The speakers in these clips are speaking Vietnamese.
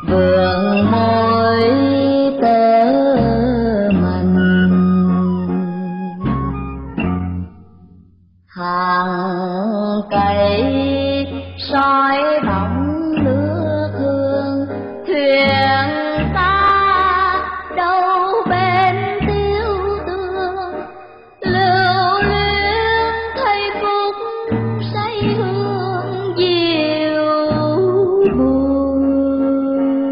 vườn môi tơ mình. Hàng cây soi bóng nước hương, thuyền xa đâu bên tiêu tương, lưu luyến thấy phút say hương diệu buồn.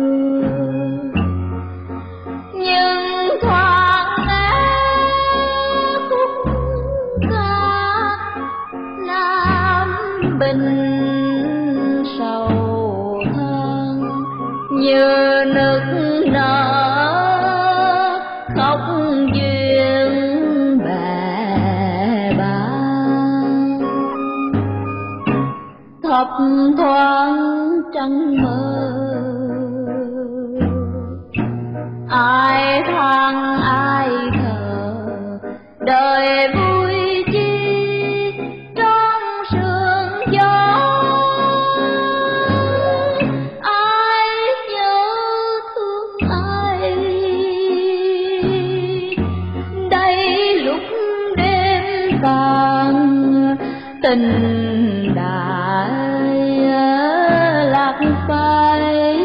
Nhưng thoáng nghe khúc ca Nam Bình sầu than, như nức nở khóc duyên bè bàng. Thấp thoáng trăng mơ, ai than ai thở, đời vui chi trong sương gió. Ai nhớ thương ai đây lúc đêm vàng, tình đã lạc phai.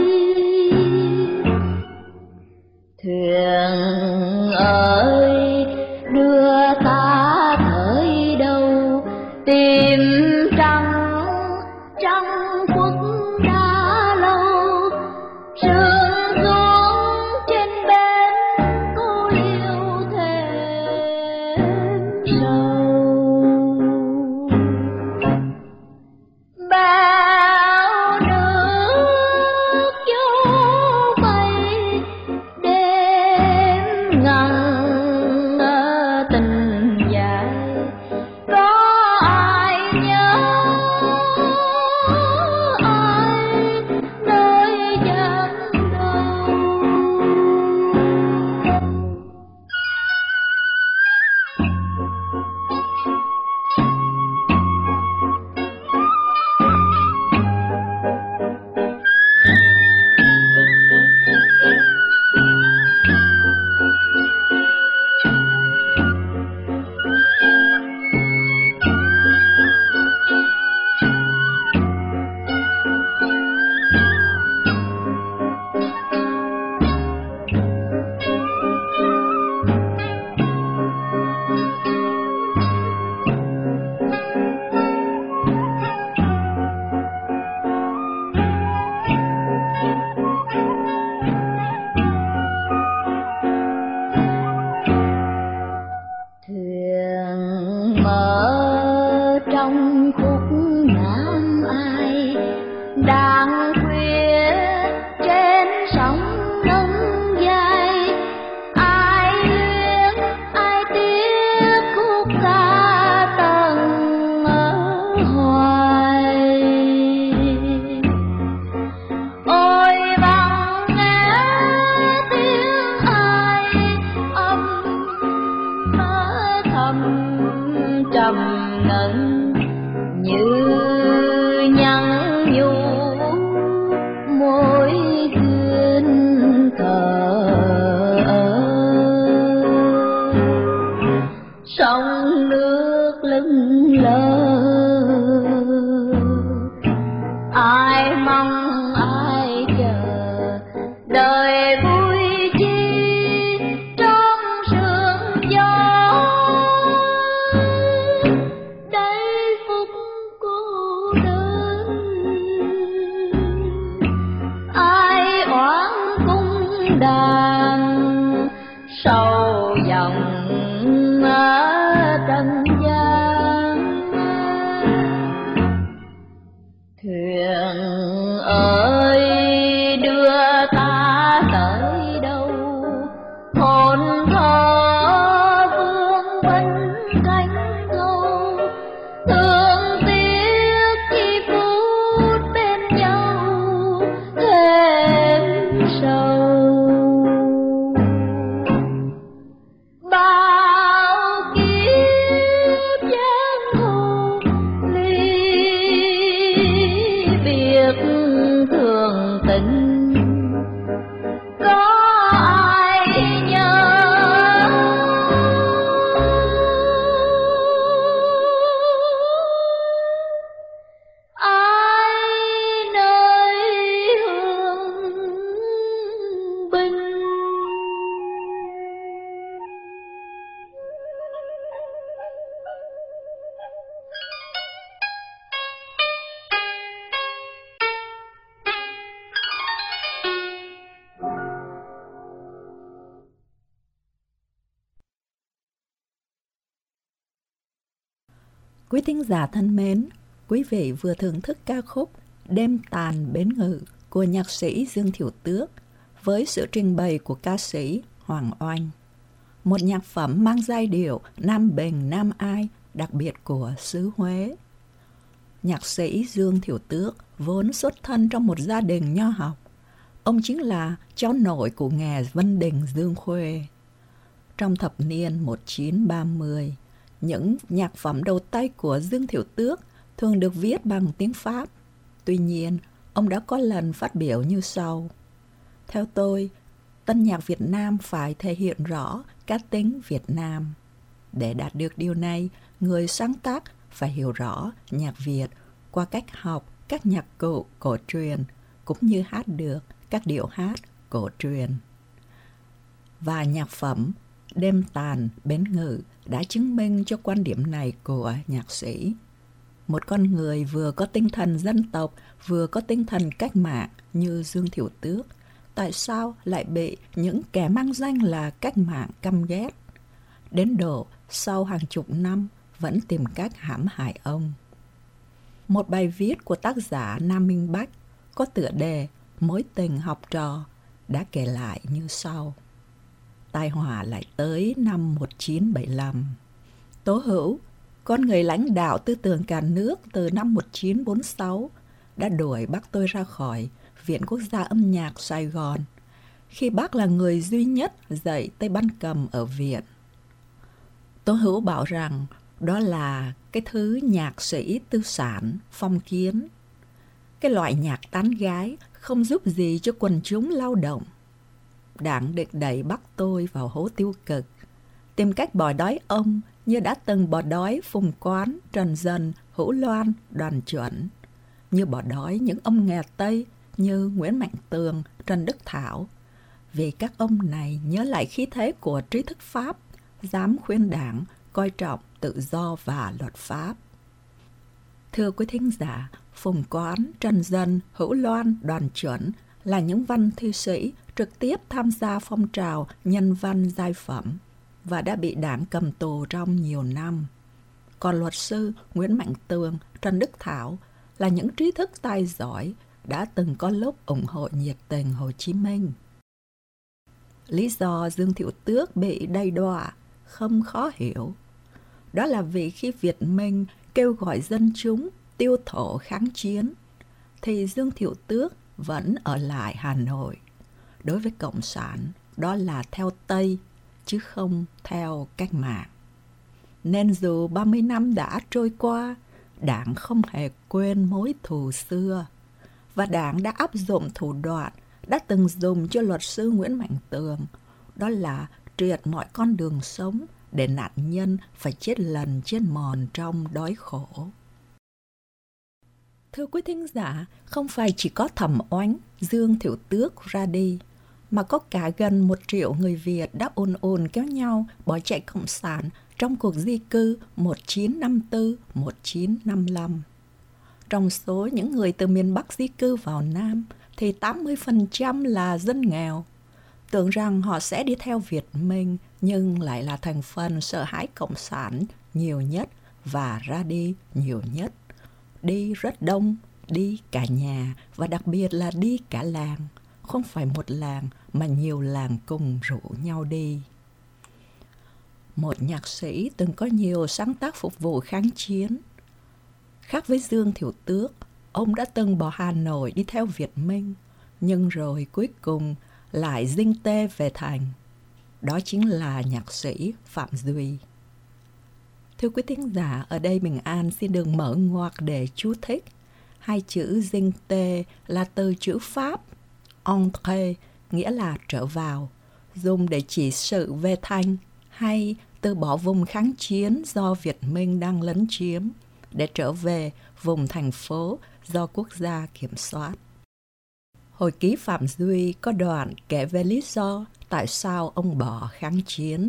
Thuyền ơi đưa ta tới đâu, tìm trăng trong khuất đã lâu. Sương xuống trên bên cô liêu thêm sâu. Bao nước vô mây đêm ngăn tình dài, có ai nhớ ai nơi giấc đâu. Thuyền mở trong khúc Nam ai, đang khuya trên sóng ngân dài. Ai luyến ai tiếc khúc ca tầng hoài. Ôi vắng nghe tiếng ai âm thầm trầm ngân, như nhắn nhủ môi duyên thờ ơ. Sông nước lững lờ, ai mong ai chờ, đời vui chi trong sương gió. Đây phút cô đơn, ai oán cung đàn sầu dòng trần gian. Thuyền ơi đưa ta tới đâu, hồn thơ vương vấn cánh câu. Thương tiếc khi phút bên nhau thêm sâu. Bao kiếp giang hồ ly biệt thương Quý thính giả thân mến, quý vị vừa thưởng thức ca khúc Đêm Tàn Bến Ngự của nhạc sĩ Dương Thiểu Tước với sự trình bày của ca sĩ Hoàng Oanh. Một nhạc phẩm mang giai điệu Nam Bình Nam Ai đặc biệt của xứ Huế. Nhạc sĩ Dương Thiểu Tước vốn xuất thân trong một gia đình nho học. Ông chính là cháu nội của nghè Vân Đình Dương Khuê. Trong thập niên 1930, những nhạc phẩm đầu tay của Dương Thiểu Tước thường được viết bằng tiếng Pháp. Tuy nhiên, ông đã có lần phát biểu như sau. Theo tôi, tân nhạc Việt Nam phải thể hiện rõ cá tính Việt Nam. Để đạt được điều này, người sáng tác phải hiểu rõ nhạc Việt qua cách học các nhạc cụ cổ truyền, cũng như hát được các điệu hát cổ truyền. Và nhạc phẩm Đêm Tàn Bến Ngự đã chứng minh cho quan điểm này của nhạc sĩ. Một con người vừa có tinh thần dân tộc, vừa có tinh thần cách mạng như Dương Thiểu Tước, tại sao lại bị những kẻ mang danh là cách mạng căm ghét? Đến độ sau hàng chục năm vẫn tìm cách hãm hại ông. Một bài viết của tác giả Nam Minh Bách có tựa đề Mối tình học trò đã kể lại như sau. Tai họa lại tới năm 1975. Tố Hữu, con người lãnh đạo tư tưởng cả nước từ năm 1946, đã đuổi bác tôi ra khỏi Viện Quốc gia âm nhạc Sài Gòn, khi bác là người duy nhất dạy tay ban cầm ở viện. Tố Hữu bảo rằng đó là cái thứ nhạc sĩ tư sản, phong kiến. Cái loại nhạc tán gái không giúp gì cho quần chúng lao động. Đảng định đẩy bác tôi vào hố tiêu cực, tìm cách bỏ đói ông như đã từng bỏ đói Phùng Quán, Trần Dần, Hữu Loan, Đoàn Chuẩn, như bỏ đói những ông nghè Tây như Nguyễn Mạnh Tường, Trần Đức Thảo, vì các ông này nhớ lại khí thế của trí thức Pháp, dám khuyên đảng coi trọng tự do và luật pháp. Thưa quý thính giả, Phùng Quán, Trần Dần, Hữu Loan, Đoàn Chuẩn là những văn thi sĩ trực tiếp tham gia phong trào nhân văn giai phẩm và đã bị đảng cầm tù trong nhiều năm. Còn luật sư Nguyễn Mạnh Tường, Trần Đức Thảo là những trí thức tài giỏi đã từng có lúc ủng hộ nhiệt tình Hồ Chí Minh. Lý do Dương Thiểu Tước bị đầy đọa không khó hiểu. Đó là vì khi Việt Minh kêu gọi dân chúng tiêu thổ kháng chiến, thì Dương Thiểu Tước vẫn ở lại Hà Nội. Đối với Cộng sản, đó là theo Tây, chứ không theo cách mạng. Nên dù 30 năm đã trôi qua, đảng không hề quên mối thù xưa. Và đảng đã áp dụng thủ đoạn đã từng dùng cho luật sư Nguyễn Mạnh Tường, đó là triệt mọi con đường sống để nạn nhân phải chết lần chết mòn trong đói khổ. Thưa quý thính giả, không phải chỉ có Thẩm Oánh, Dương Thiểu Tước ra đi, mà có cả gần 1 triệu người Việt đã ồn kéo nhau bỏ chạy Cộng sản trong cuộc di cư 1954-1955. Trong số những người từ miền Bắc di cư vào Nam thì 80% là dân nghèo. Tưởng rằng họ sẽ đi theo Việt Minh nhưng lại là thành phần sợ hãi Cộng sản nhiều nhất và ra đi nhiều nhất. Đi rất đông, đi cả nhà và đặc biệt là đi cả làng. Không phải một làng mà nhiều làng cùng rủ nhau đi. Một nhạc sĩ từng có nhiều sáng tác phục vụ kháng chiến. Khác với Dương Thiểu Tước, ông đã từng bỏ Hà Nội đi theo Việt Minh, nhưng rồi cuối cùng lại dinh tê về thành. Đó chính là nhạc sĩ Phạm Duy. Thưa quý thính giả, ở đây Bình An xin được mở ngoặc để chú thích. Hai chữ dinh tê là từ chữ Pháp entre, nghĩa là trở vào, dùng để chỉ sự về thành hay từ bỏ vùng kháng chiến do Việt Minh đang lấn chiếm để trở về vùng thành phố do quốc gia kiểm soát. Hồi ký Phạm Duy có đoạn kể về lý do tại sao ông bỏ kháng chiến.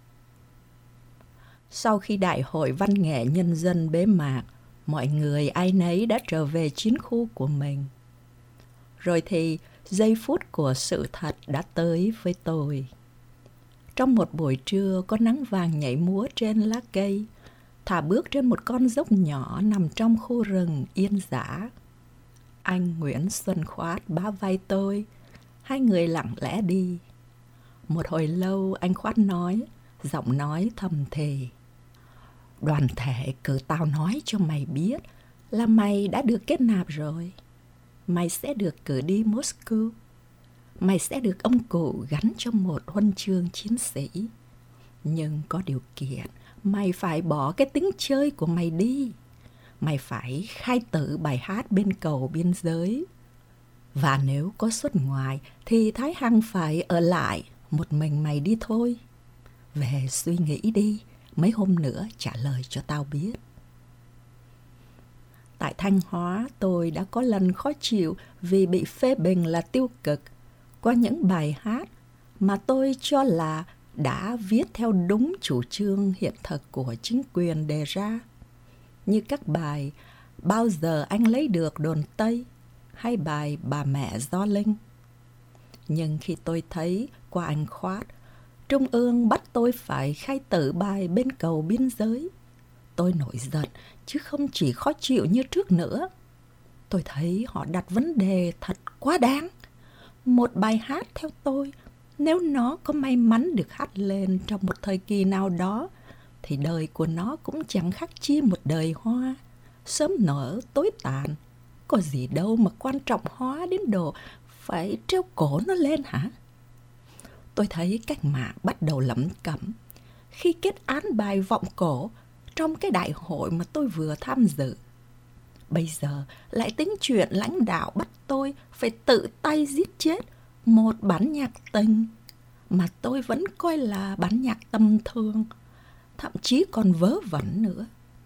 Sau khi Đại hội Văn nghệ Nhân dân bế mạc, mọi người ai nấy đã trở về chiến khu của mình. Rồi thì giây phút của sự thật đã tới với tôi. Trong một buổi trưa có nắng vàng nhảy múa trên lá cây, thả bước trên một con dốc nhỏ nằm trong khu rừng yên dã. Anh Nguyễn Xuân Khoát bá vai tôi, hai người lặng lẽ đi. Một hồi lâu anh Khoát nói, giọng nói thầm thì: Đoàn thể cử tao nói cho mày biết là mày đã được kết nạp rồi. Mày sẽ được cử đi Moscow. Mày sẽ được ông cụ gắn cho một huân chương chiến sĩ. Nhưng có điều kiện, mày phải bỏ cái tính chơi của mày đi. Mày phải khai tử bài hát bên cầu biên giới. Và nếu có xuất ngoại thì Thái Hằng phải ở lại, một mình mày đi thôi. Về suy nghĩ đi, mấy hôm nữa trả lời cho tao biết. Tại Thanh Hóa, tôi đã có lần khó chịu vì bị phê bình là tiêu cực qua những bài hát mà tôi cho là đã viết theo đúng chủ trương hiện thực của chính quyền đề ra, như các bài Bao giờ anh lấy được đồn Tây hay bài Bà mẹ Do Linh. Nhưng khi tôi thấy qua anh Khoát, Trung ương bắt tôi phải khai tử bài bên cầu biên giới, tôi nổi giận chứ không chỉ khó chịu như trước nữa. Tôi thấy họ đặt vấn đề thật quá đáng. Một bài hát theo tôi, nếu nó có may mắn được hát lên trong một thời kỳ nào đó, thì đời của nó cũng chẳng khác chi một đời hoa, sớm nở tối tàn. Có gì đâu mà quan trọng hóa đến độ phải treo cổ nó lên hả? Tôi thấy cách mạng bắt đầu lẩm cẩm khi kết án bài Vọng Cổ trong cái đại hội mà tôi vừa tham dự. Bây giờ lại tính chuyện lãnh đạo bắt tôi phải tự tay giết chết một bản nhạc tình mà tôi vẫn coi là bản nhạc tầm thường, thậm chí còn vớ vẩn nữa.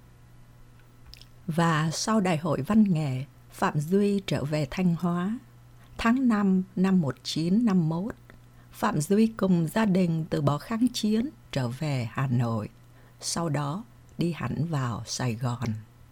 Và sau đại hội văn nghệ, Phạm Duy trở về Thanh Hóa. Tháng 5 năm 1951, Phạm Duy cùng gia đình từ bỏ kháng chiến trở về Hà Nội, sau đó đi hẳn vào Sài Gòn.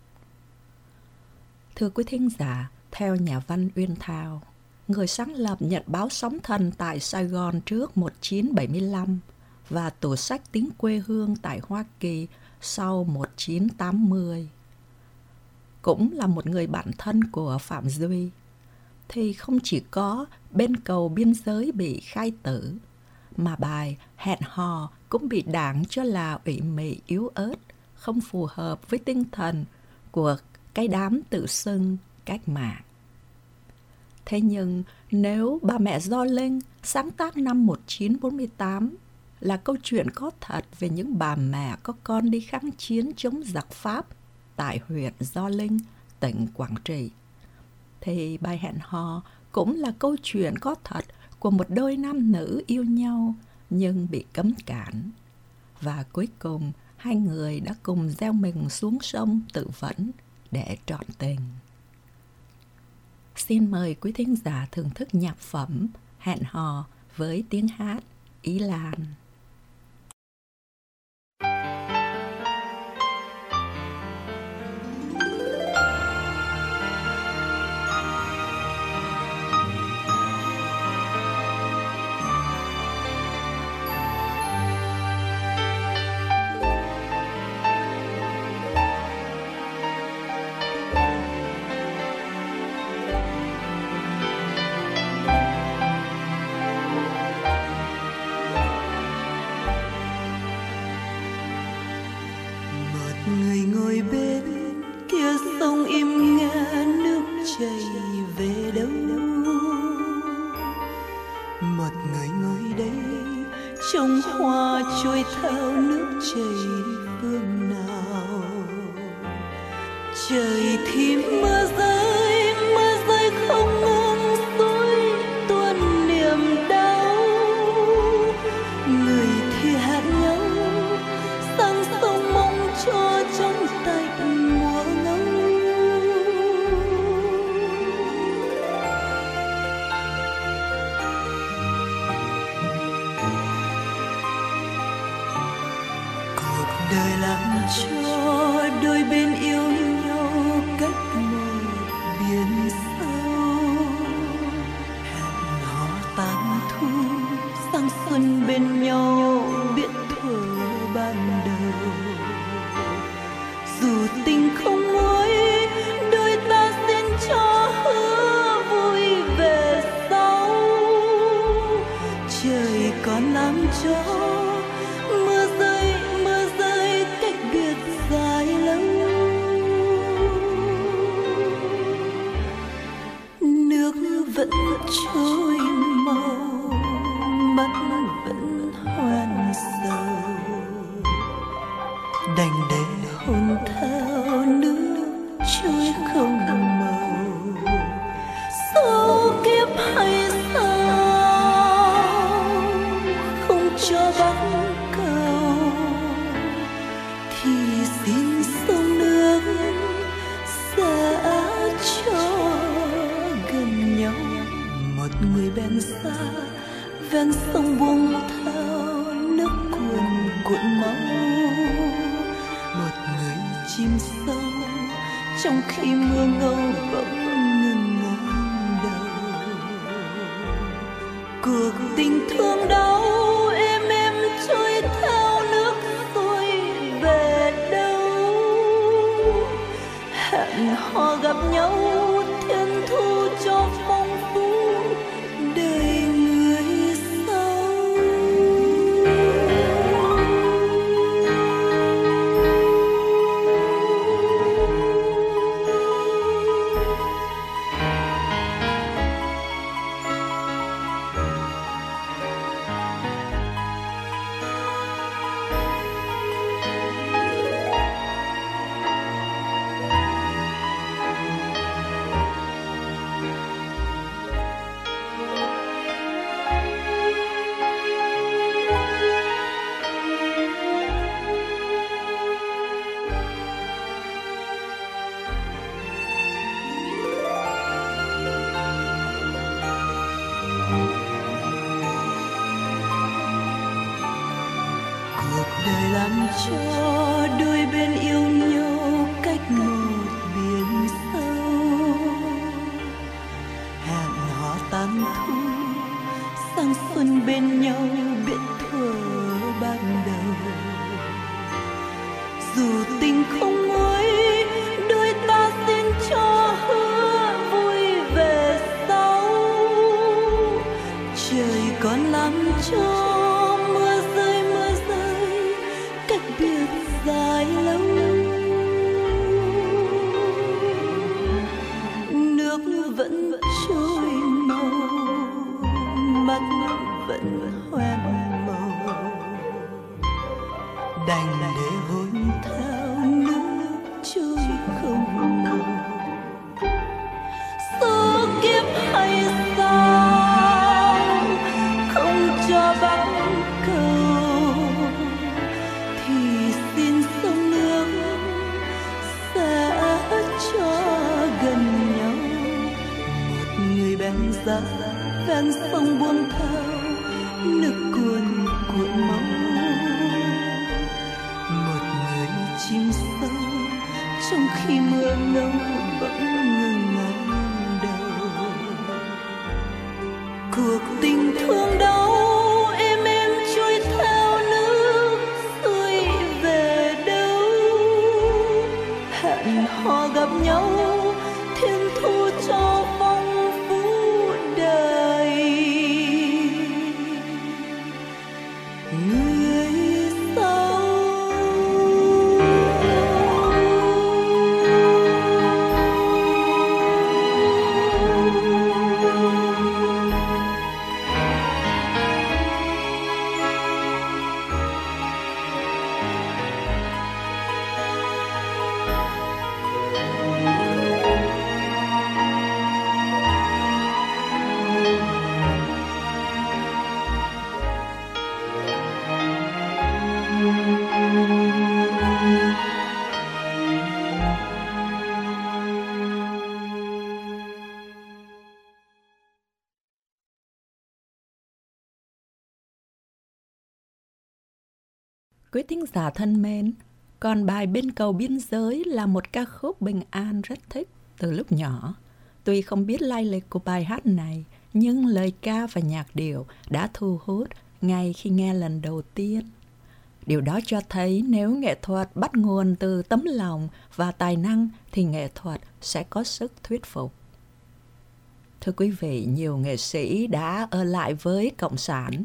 Thưa quý thính giả, theo nhà văn Uyên Thao, người sáng lập Nhật báo Sóng Thần tại Sài Gòn trước 1975 và tủ sách Tiếng Quê Hương tại Hoa Kỳ sau 1980, cũng là một người bạn thân của Phạm Duy, thì không chỉ có Bên cầu biên giới bị khai tử, mà bài Hẹn hò cũng bị Đảng cho là ủy mị yếu ớt, không phù hợp với tinh thần của cái đám tự xưng cách mạng. Thế nhưng nếu Bà mẹ Do Linh sáng tác năm 1948 là câu chuyện có thật về những bà mẹ có con đi kháng chiến chống giặc Pháp tại huyện Do Linh, tỉnh Quảng Trị, thì bài Hẹn hò cũng là câu chuyện có thật của một đôi nam nữ yêu nhau nhưng bị cấm cản. Và cuối cùng hai người đã cùng gieo mình xuống sông tự vẫn để trọn tình. Xin mời quý thính giả thưởng thức nhạc phẩm Hẹn hò với tiếng hát Ý Lan. trông hoa trôi theo nước chảy phương nào. Trời thì mưa rơi không ngừng xối tuôn niềm đau. Người thì hẹn nhau sang sông mong cho trong tạnh mùa ngâu. Cuộc đời làm cho đôi bên yêu nhau cách một biển sâu. Hẹn hò tàn thu sang xuân bên nhau biết thuở ban đầu. cho mưa rơi cách biệt dài lâu. Nước vẫn trôi màu, mắt vẫn hoen sầu, đành để hôn theo nước trôi không màu. Số kiếp hay sao không cho bắc cầu, thì xin sông nước sẽ cho gần nhau. Một người bên xa ven sông buông theo nước cuồn cuộn máu, một người chìm sâu trong khi mưa ngâu bỗng ngừng ngang đầu. Cuộc tình thương đau êm êm trôi theo nước tôi về đâu, hẹn hò gặp nhau thiên thu cho phong phú đời người sau. Đời làm cho đôi bên yêu nhau cách một biển sâu, hẹn hò tan thu sang xuân bên nhau biết thuở ban đầu. Dù tình không nguôi, đôi ta xin cho hứa vui về sau. Trời còn làm cho dài lâu, nước vẫn trôi màu, mắt vẫn hoen màu, đành để hôn theo nước trôi không màu. Số kiếp hay sao không cho bắc cầu, thì xin sông nước sẽ cho gần nhau. Một người bèn ra ven sông buông theo nước cuồn cuộn máu, một người chìm sâu trong khi mưa ngâu bỗng ngừng ngang đầu. Cuộc tình thương đau êm êm trôi theo nước rơi về đâu, hẹn hò gặp nhau thiên thu cho phong phú đời người sau. Quý thính giả thân mến, còn bài Bên cầu biên giới là một ca khúc Bình An rất thích từ lúc nhỏ. Tuy không biết lai lịch của bài hát này, nhưng lời ca và nhạc điệu đã thu hút ngay khi nghe lần đầu tiên. Điều đó cho thấy nếu nghệ thuật bắt nguồn từ tấm lòng và tài năng thì nghệ thuật sẽ có sức thuyết phục. Thưa quý vị, nhiều nghệ sĩ đã ở lại với Cộng sản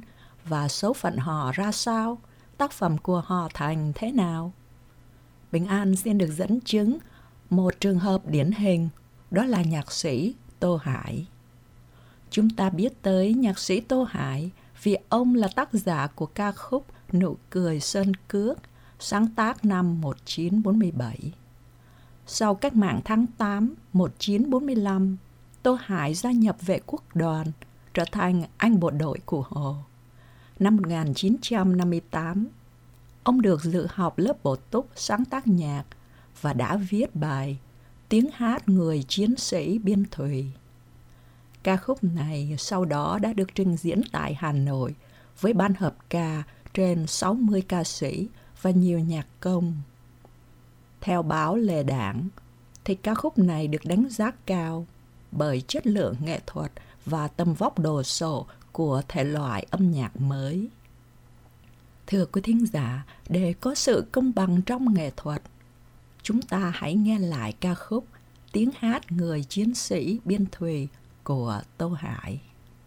và số phận họ ra sao, tác phẩm của họ thành thế nào. Bình An xin được dẫn chứng một trường hợp điển hình, đó là nhạc sĩ Tô Hải. Chúng ta biết tới nhạc sĩ Tô Hải vì ông là tác giả của ca khúc Nụ cười Sơn Cước, sáng tác năm 1947. Sau cách mạng tháng 8 1945, Tô Hải gia nhập vệ quốc đoàn, trở thành anh bộ đội của Hồ. Năm 1958, ông được dự học lớp bổ túc sáng tác nhạc và đã viết bài Tiếng hát người chiến sĩ biên thùy. Ca khúc này sau đó đã được trình diễn tại Hà Nội với ban hợp ca trên 60 ca sĩ và nhiều nhạc công. Theo báo Lề Đảng, thì ca khúc này được đánh giá cao bởi chất lượng nghệ thuật và tầm vóc đồ sộ của thể loại âm nhạc mới. Thưa quý thính giả, để có sự công bằng trong nghệ thuật, chúng ta hãy nghe lại ca khúc Tiếng hát người chiến sĩ biên thùy của Tô Hải.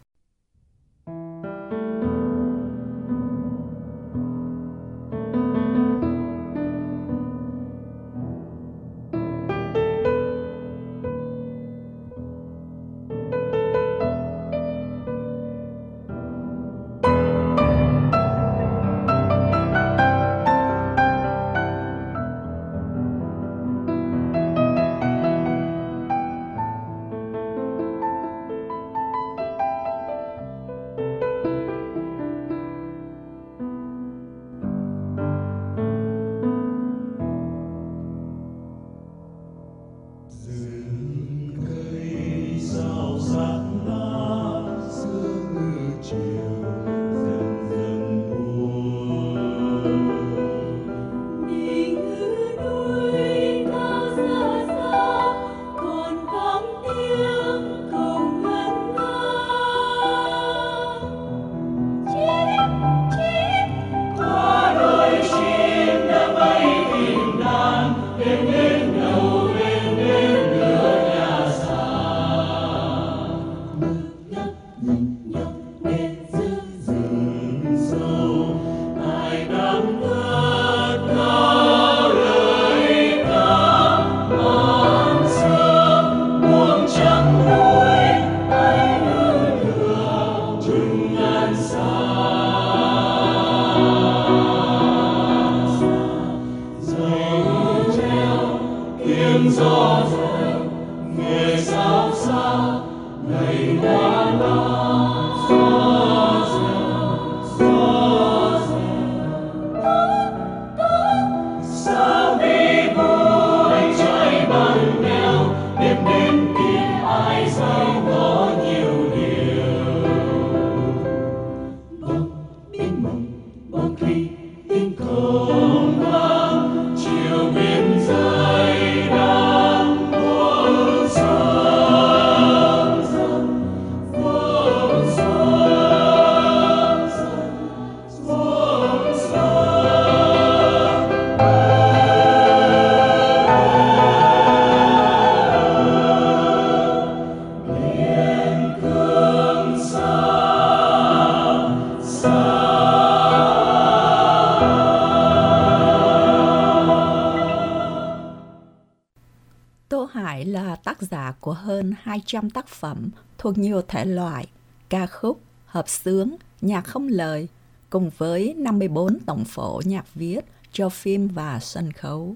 Tác giả của hơn 200 tác phẩm thuộc nhiều thể loại, ca khúc, hợp xướng, nhạc không lời, cùng với 54 tổng phổ nhạc viết cho phim và sân khấu.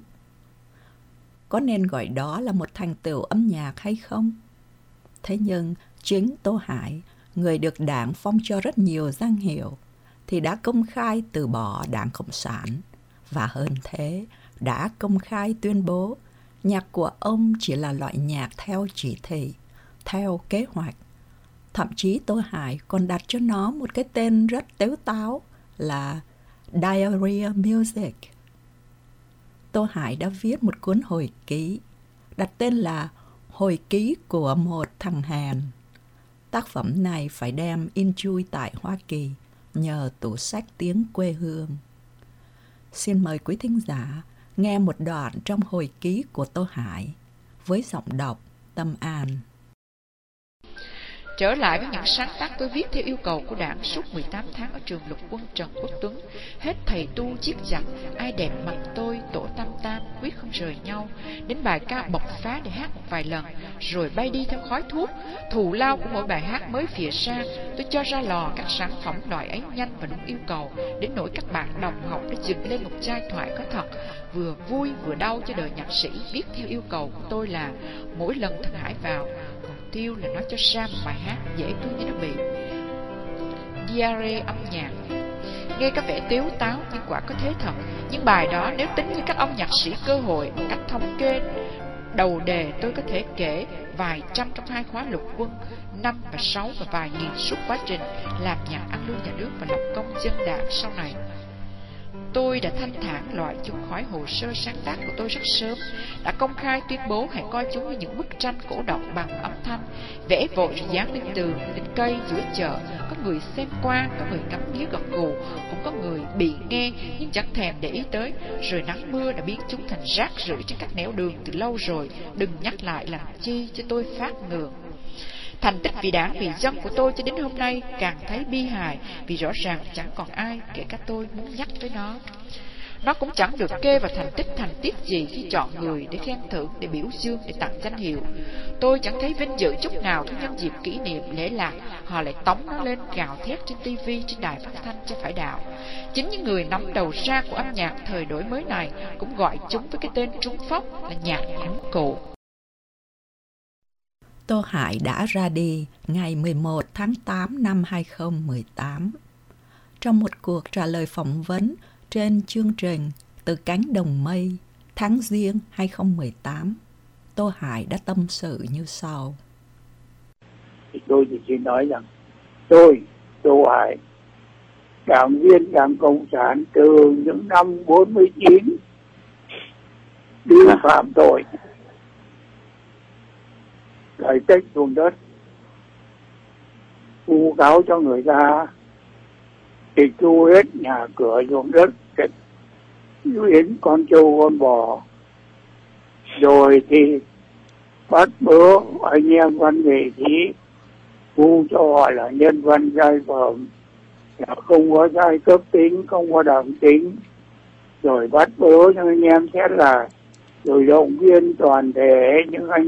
Có nên gọi đó là một thành tựu âm nhạc hay không? Thế nhưng chính Tô Hải, người được Đảng phong cho rất nhiều danh hiệu, thì đã công khai từ bỏ Đảng Cộng sản, và hơn thế, đã công khai tuyên bố nhạc của ông chỉ là loại nhạc theo chỉ thị, theo kế hoạch. Thậm chí Tô Hải còn đặt cho nó một cái tên rất tếu táo là Diarrhea Music. Tô Hải đã viết một cuốn hồi ký, đặt tên là Hồi ký của một thằng hèn. Tác phẩm này phải đem in chui tại Hoa Kỳ nhờ tủ sách tiếng quê hương. Xin mời quý thính giả nghe một đoạn trong hồi ký của Tô Hải với giọng đọc Tâm An. Trở lại với những sáng tác tôi viết theo yêu cầu của Đảng suốt 18 tháng ở trường lục quân Trần Quốc Tuấn. Hết thầy tu chiết chặt, ai đẹp mặt tôi, tổ tam tam, quyết không rời nhau. Đến bài ca bộc phá để hát một vài lần, rồi bay đi theo khói thuốc. Thù lao của mỗi bài hát mới phìa ra, tôi cho ra lò các sản phẩm loại ấy nhanh và đúng yêu cầu, đến nỗi các bạn đồng học đã dựng lên một giai thoại có thật, vừa vui vừa đau cho đời nhạc sĩ viết theo yêu cầu của tôi là mỗi lần thằng Hải vào, còn Tiêu là nó cho ra một bài hát dễ tôi như nó bị diarrhea âm nhạc. Nghe có vẻ tếu táo nhưng quả có thế thật. Nhưng bài đó nếu tính như các ông nhạc sĩ cơ hội một cách thống kê đầu đề, tôi có thể kể vài trăm trong 2 khóa lục quân, 5 và 6 và vài nghìn suốt quá trình làm nhạc ăn lương nhà nước và lập công dân đảng sau này. Tôi đã thanh thản loại chúng khỏi hồ sơ sáng tác của tôi rất sớm, đã công khai tuyên bố hãy coi chúng như những bức tranh cổ động bằng âm thanh, vẽ vội rồi dán lên tường, lên cây, giữa chợ. Có người xem qua, có người ngắm nghía gật gù, cũng có người bị nghe nhưng chẳng thèm để ý tới. Rồi nắng mưa đã biến chúng thành rác rưởi trên các nẻo đường từ lâu rồi, đừng nhắc lại làm chi cho tôi phát ngượng. Thành tích vì đảng vì dân của tôi cho đến hôm nay càng thấy bi hài, vì rõ ràng chẳng còn ai, kể cả tôi, muốn nhắc tới nó. Nó cũng chẳng được kê vào thành tích thành tiết gì khi chọn người để khen thưởng, để biểu dương, để tặng danh hiệu. Tôi chẳng thấy vinh dự chút nào khi nhân dịp kỷ niệm lễ lạc họ lại tống nó lên gào thét trên tivi, trên đài phát thanh cho phải đạo. Chính những người nắm đầu ra của âm nhạc thời đổi mới này cũng gọi chúng với cái tên trúng phóc là nhạc hán cụ. Tô Hải đã ra đi ngày 11 tháng 8 năm 2018. Trong một cuộc trả lời phỏng vấn trên chương trình Từ Cánh Đồng Mây tháng Giêng 2018, Tô Hải đã tâm sự như sau. Tôi chỉ xin nói rằng tôi, Tô Hải, đảng viên Đảng Cộng sản từ những năm 49, đi phạm tội cải cách ruộng đất, vu cáo cho người ta tịch thu hết nhà cửa ruộng đất, biến con trâu con bò, rồi thì bắt bớ anh em văn nghệ sĩ, vu cho họ là nhân văn giai phẩm, là không có giai cấp tính, không có đẳng tính, rồi bắt bớ cho anh em xét là, rồi động viên toàn thể những anh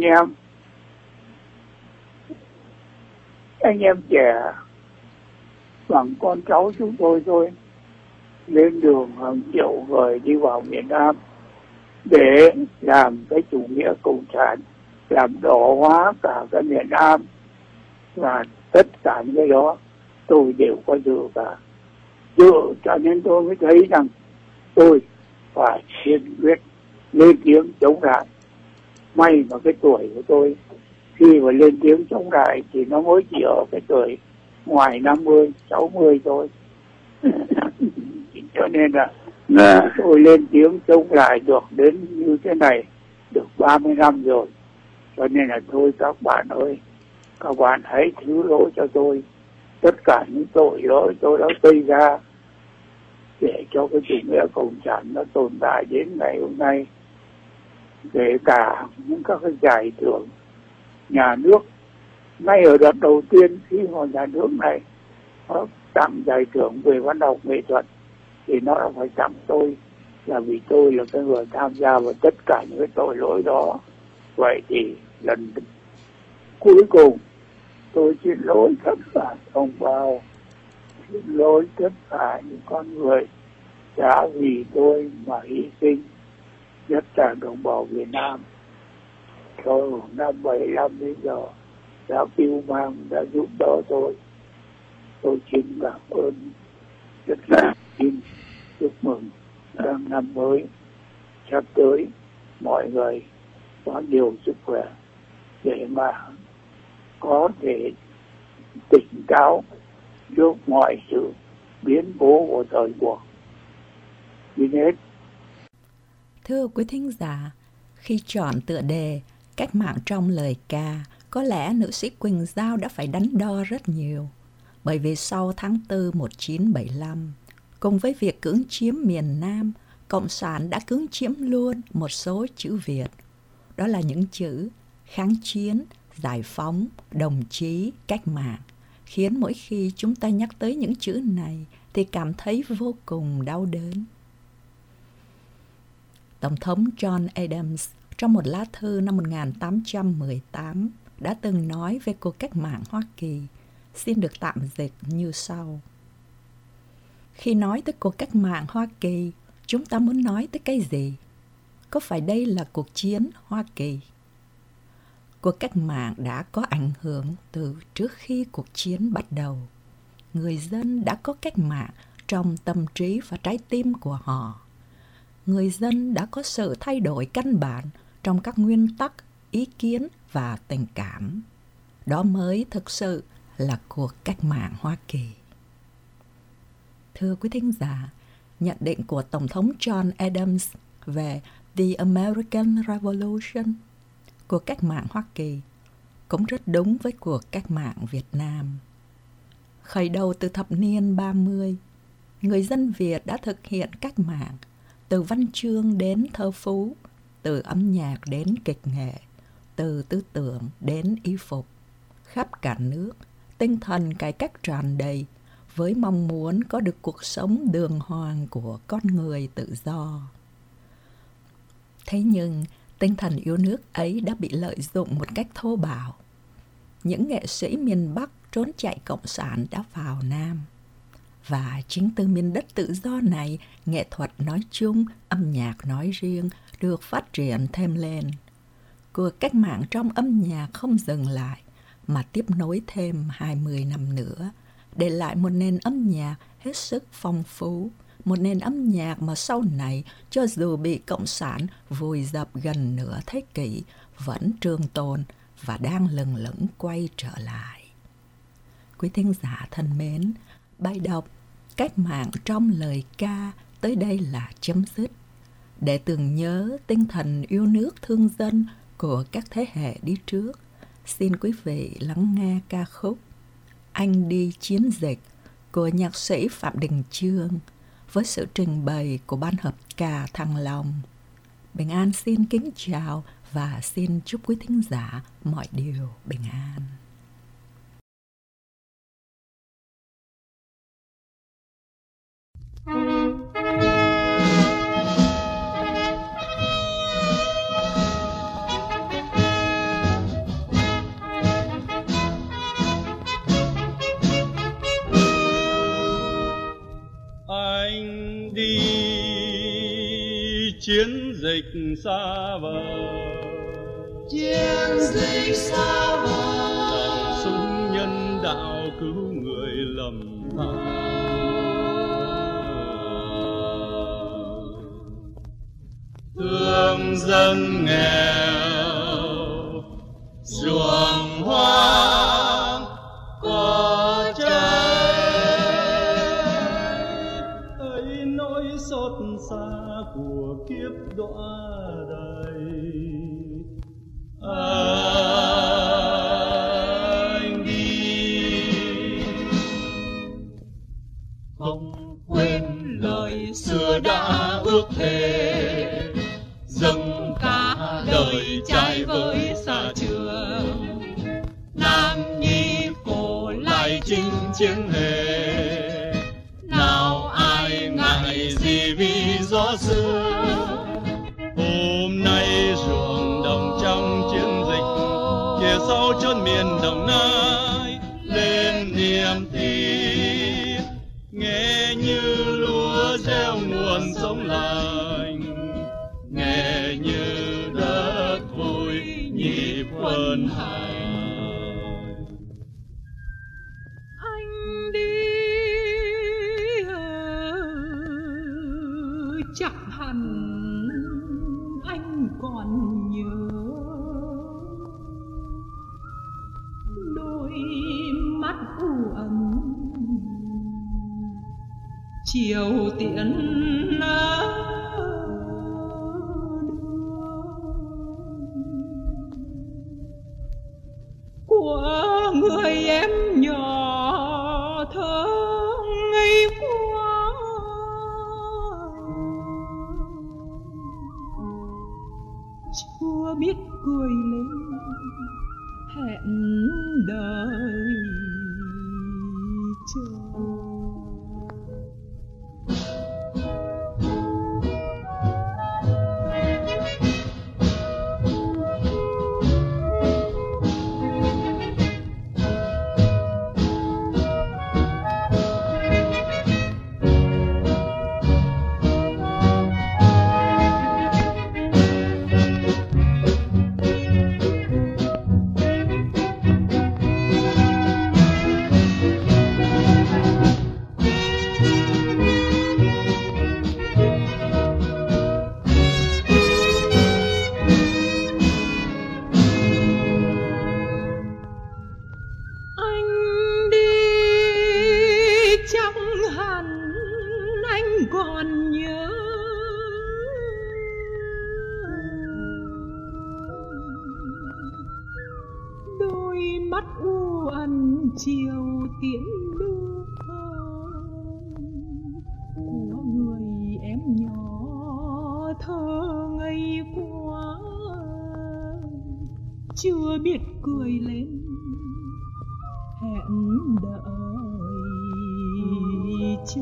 em trẻ bằng con cháu chúng tôi thôi, lên đường hàng triệu người đi vào miền Nam để làm cái chủ nghĩa cộng sản, làm đỏ hóa cả cái miền Nam, và tất cả những cái đó tôi đều có dự cả. Dự cho nên tôi mới thấy rằng tôi phải kiên quyết lên tiếng chống lại. May mà cái tuổi của tôi khi mà lên tiếng chống lại thì nó mới chỉ ở cái tuổi ngoài 50, 60 thôi. Cho nên là tôi lên tiếng chống lại được đến như thế này được 30 năm rồi. Cho nên là thôi các bạn ơi, các bạn hãy thứ lỗi cho tôi tất cả những tội lỗi tôi đã gây ra để cho cái chủ nghĩa cộng sản nó tồn tại đến ngày hôm nay. Kể cả những các cái giải thưởng nhà nước, ngay ở đợt đầu tiên khi mà nhà nước này nó tặng giải thưởng về văn học nghệ thuật thì nó đã phải tặng tôi, là vì tôi là cái người tham gia vào tất cả những cái tội lỗi đó. Vậy thì lần cuối cùng tôi xin lỗi tất cả đồng bào, xin lỗi tất cả những con người đã vì tôi mà hy sinh, nhất là đồng bào Việt Nam. Từ năm 75 đến giờ đã cứu mang, đã giúp đỡ tôi xin cảm ơn rất là, xin chúc mừng sang năm mới sắp tới mọi người có nhiều sức khỏe để mà có thể tỉnh táo trước mọi sự biến cố của thời cuộc. Đi hết. Thưa quý thính giả, khi chọn tựa đề Cách mạng trong lời ca, có lẽ nữ sĩ Quỳnh Giao đã phải đắn đo rất nhiều. Bởi vì sau tháng 4 1975, cùng với việc cưỡng chiếm miền Nam, Cộng sản đã cưỡng chiếm luôn một số chữ Việt. Đó là những chữ kháng chiến, giải phóng, đồng chí, cách mạng, khiến mỗi khi chúng ta nhắc tới những chữ này thì cảm thấy vô cùng đau đớn. Tổng thống John Adams trong một lá thư năm 1818 đã từng nói về cuộc cách mạng Hoa Kỳ, xin được tạm dịch như sau. Khi nói tới cuộc cách mạng Hoa Kỳ, chúng ta muốn nói tới cái gì? Có phải đây là cuộc chiến Hoa Kỳ? Cuộc cách mạng đã có ảnh hưởng từ trước khi cuộc chiến bắt đầu. Người dân đã có cách mạng trong tâm trí và trái tim của họ. Người dân đã có sự thay đổi căn bản trong các nguyên tắc, ý kiến và tình cảm. Đó mới thực sự là cuộc cách mạng Hoa Kỳ. Thưa quý thính giả, nhận định của Tổng thống John Adams về The American Revolution, cuộc cách mạng Hoa Kỳ, cũng rất đúng với cuộc cách mạng Việt Nam. Khởi đầu từ thập niên 30, người dân Việt đã thực hiện cách mạng, từ văn chương đến thơ phú, từ âm nhạc đến kịch nghệ, từ tư tưởng đến y phục. Khắp cả nước, tinh thần cải cách tràn đầy, với mong muốn có được cuộc sống đường hoàng của con người tự do. Thế nhưng, tinh thần yêu nước ấy đã bị lợi dụng một cách thô bạo. Những nghệ sĩ miền Bắc trốn chạy cộng sản đã vào Nam. Và chính từ miền đất tự do này, nghệ thuật nói chung, âm nhạc nói riêng được phát triển thêm lên. Cuộc cách mạng trong âm nhạc không dừng lại, mà tiếp nối thêm 20 năm nữa, để lại một nền âm nhạc hết sức phong phú, một nền âm nhạc mà sau này, cho dù bị Cộng sản vùi dập gần nửa thế kỷ, vẫn trường tồn và đang lừng lững quay trở lại. Quý thính giả thân mến, bài đọc Cách mạng trong lời ca tới đây là chấm dứt. Để tưởng nhớ tinh thần yêu nước thương dân của các thế hệ đi trước, xin quý vị lắng nghe ca khúc Anh đi chiến dịch của nhạc sĩ Phạm Đình Chương với sự trình bày của ban hợp ca Thăng Long. Bình An xin kính chào và xin chúc quý thính giả mọi điều bình an. Anh đi chiến dịch xa vời, chiến dịch xa vời, súng nhân đạo cứu người lầm than. Thương dân nghèo, ruộng hoang có cháy, thấy nỗi xót xa của kiếp đọa đầy. Anh đi không quên lời xưa đã ước thề, dâng cả đời trai với xa trường. Nam nhi cổ lại chinh chiến hề, nào ai ngại gì vì gió xưa. Hôm nay ruộng đồng trong chiến dịch, kia sau chốn miền Đồng Nai lên niềm tin, nghe như lúa gieo nguồn sống lành, nghe như đất vui nhịp quân hành. anh đi chắc hẳn anh còn nhớ đôi mắt u ấm chiều tiễn của người em nhỏ thơ ngây quá. Chưa biết cười lên chiều tiễn đưa của người em nhỏ thơ ngây quá, chưa biết cười lên hẹn đợi chờ.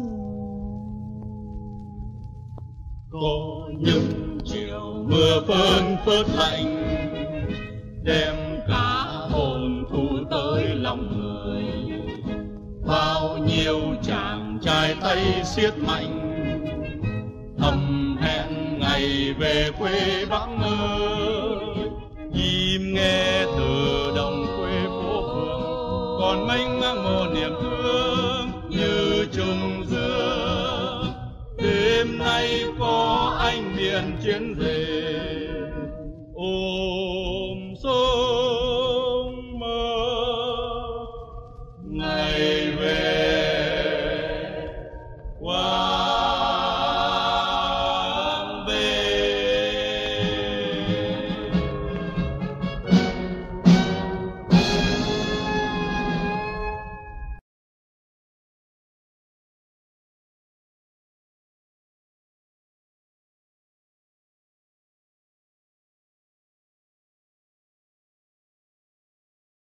Có những chiều mưa phơn phớt lạnh, đem cả hồn thu tới lòng người. Bao nhiêu chàng trai tay siết mạnh, thầm hẹn ngày về quê Bắc ơi. Chim nghe từ đồng quê phố phường, còn mênh mang một niềm thương như trùng dương. Đêm nay có anh miền chiến dịch,